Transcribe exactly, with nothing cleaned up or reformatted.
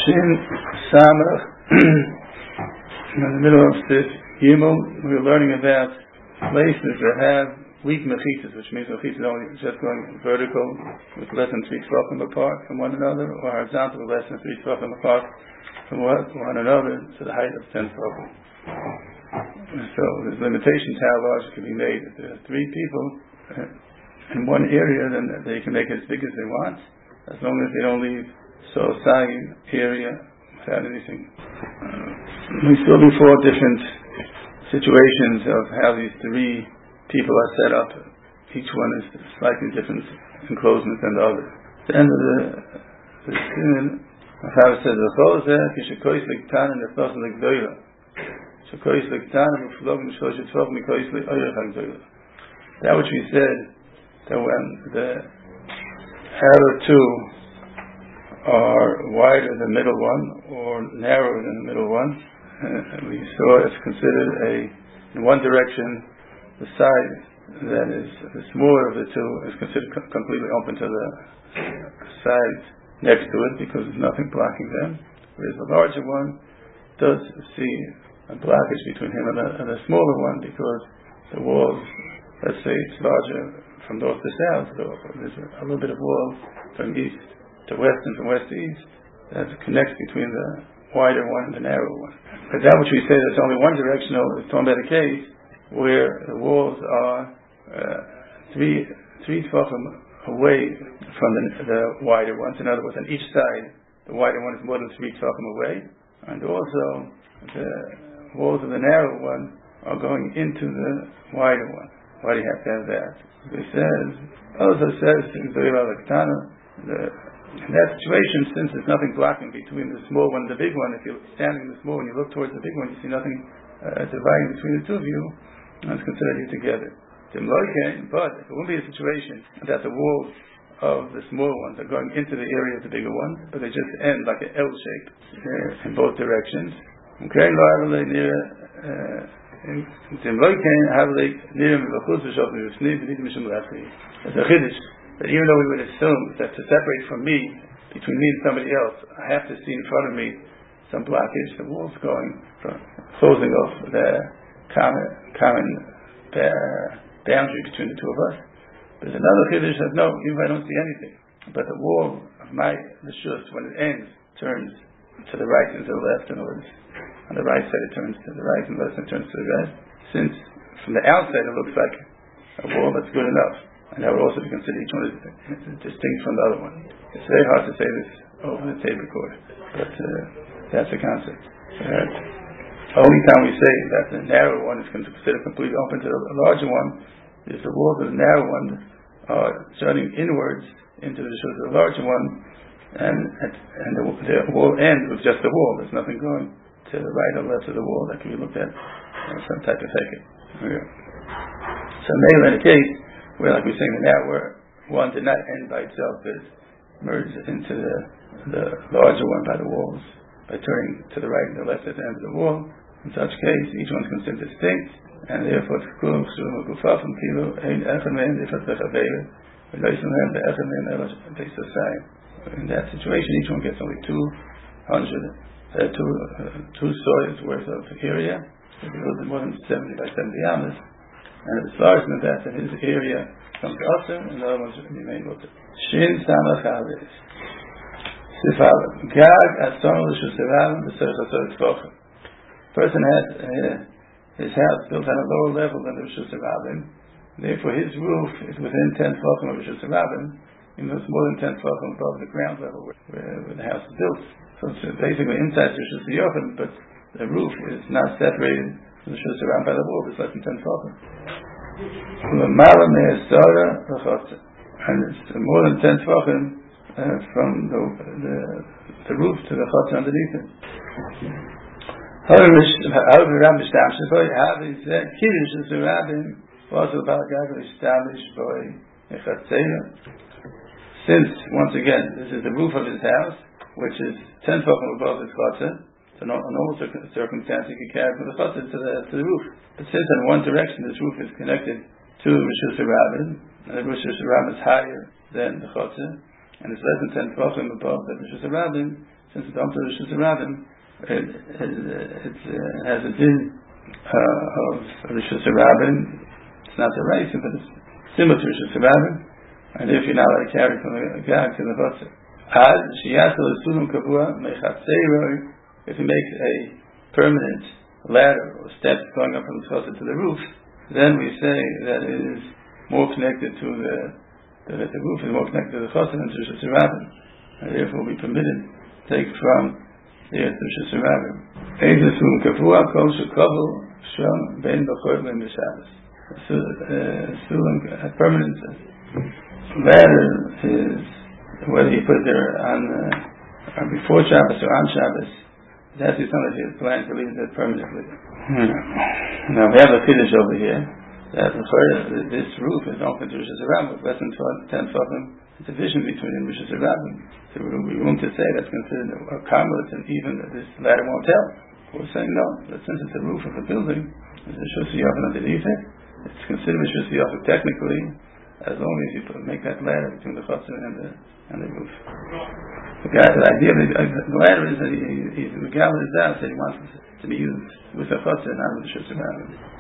Shin Samach. In the middle of this Gimel, we were learning about places that have weak mechitzas, which means mechitzas only just going vertical with less than three tefachim apart from one another, or horizontal with less than three tefachim apart from one another to the height of ten tefachim. So there's limitations how large it can be made. If there are three people in one area, then they can make it as big as they want, as long as they don't leave so side area without anything. Uh, we saw before different situations of how these three people are set up. Each one is slightly different enclosement than the other. At the end of the the sin, the Father says, that which we said, that when the outer two are wider than the middle one, or narrower than the middle one, uh, we saw it's considered a, in one direction, the side that is the smaller of the two is considered co- completely open to the side next to it because there's nothing blocking them, whereas the larger one does see a blockage between him and the, and the smaller one because the walls, let's say it's larger from north to south, so there's a, a little bit of wall from east to west and from west to east that connects between the wider one and the narrower one. But that which we say that's only one directional is talking about a case where the walls are uh, three three tefachim away from the, the wider ones. In other words, on each side, the wider one is more than three tefachim away, and also the walls of the narrow one are going into the wider one. Why do you have to have that? It says, also says in the in that situation, since there's nothing blocking between the small one and the big one, if you're standing in the small one, you look towards the big one, you see nothing uh, dividing between the two of you, that's considered you together. But if it wouldn't be a situation that the walls of the small ones are going into the area of the bigger one, but they just end like an L shape uh, in both directions. Okay, there's a chiddush that even though we would assume that to separate from me, between me and somebody else, I have to see in front of me some blockage, the walls going, from, closing off the common, common uh, boundary between the two of us. There's another chiddush that no, even if I don't see anything, but the wall of my reshus, when it ends, turns to the right and to the left, in other words, on the right side it turns to the right, and the left side turns to the left. Since from the outside it looks like a wall that's good enough, and that would also be considered each one is distinct from the other one. It's very hard to say this over the tape recorder, but uh, that's the concept. Right? The only time we say that the narrow one is considered completely open to the larger one is the walls of the narrow one are turning inwards into the shores of the larger one, and and the, the wall ends with just the wall. There's nothing going to the right or left of the wall that can be looked at as some type of hecket. Okay. So maybe in a case where, like we're saying, the narrower one did not end by itself, but merged into the the larger one by the walls by turning to the right and the left at the end of the wall. In such case, each one is considered distinct, and therefore in that situation, each one gets only two hundred, uh, two uh, two soils worth of area. It's a little bit more than seventy by seventy amas. And if it's larger than that, then his area comes to Usher, and the other ones remain Mutter. Shin Samach Aves. Sifalim. Gag Ason L'Shus Sifalim B'Serech Asor Tzvochem. Person has uh, his house built on a lower level than the Rishus Rabim. Therefore, his roof is within ten tefachim of Rishus Rabim, even though it's more than ten tefachim above the ground level where, where, where the house is built. So it's basically inside Rishus Yochim, but the roof is not separated from the Rishus Rabim by the wall. It's less than ten tefachim. And it's more than ten tefachim uh, from the, the the roof to the chotzer underneath it. However, Ram established by having said Kiddush is the Rabbin also about God established by Echatzela. Since once again this is the roof of his house, which is ten tefachim above his chotzer, so no, in normal circumstance you can carry from the chotzer to the to the roof. But since in one direction this roof is connected to Rishus Rabbin, and the Rishus Rabbin is higher than the chotzer, and it's less than ten tefachim above the Rishus Rabbin, since it's onto Rishus Rabbim, it, it, it uh, has a din uh, of Rishus Rabbim. It's not the race, but it's similar to Rishus Rabbim, and if you're not allowed to carry from the gag to the chotzer. Ad sheyasel esulum kavua mechatzeiroi. If you make a permanent ladder or steps going up from the chotzer to the roof, then we say that it is more connected to the the, the roof is more connected to the chotzer than to Rishus Rabbim, and therefore we permitted to take from there to Rishus Rabbim. Eid esulum kavua kol shekavu sham ben b'choyv ben b'shabbos. A permanent ladder is whether you put it there on uh, or before Shabbos or on Shabbos. It has to be something that you plan to leave it there permanently. Hmm. Now we have a chiddush over here that this roof is open to Rishus Rabbim with less than ten tefachim. It's a division between Rishus Rabbim. So we want to say that's considered a carmelit, and even this ladder won't help. We're saying no, that since it's the roof of a building, there's a Rishus Yachid underneath it. It's considered Rishus Yachid technically, as long as you put, make that ladder between the chotzer and the and the roof. The, guy, the idea of the, uh, the ladder is that he, he, he's regaling his house that he wants to be used with the chotzer, not with the Rishus Rabbim.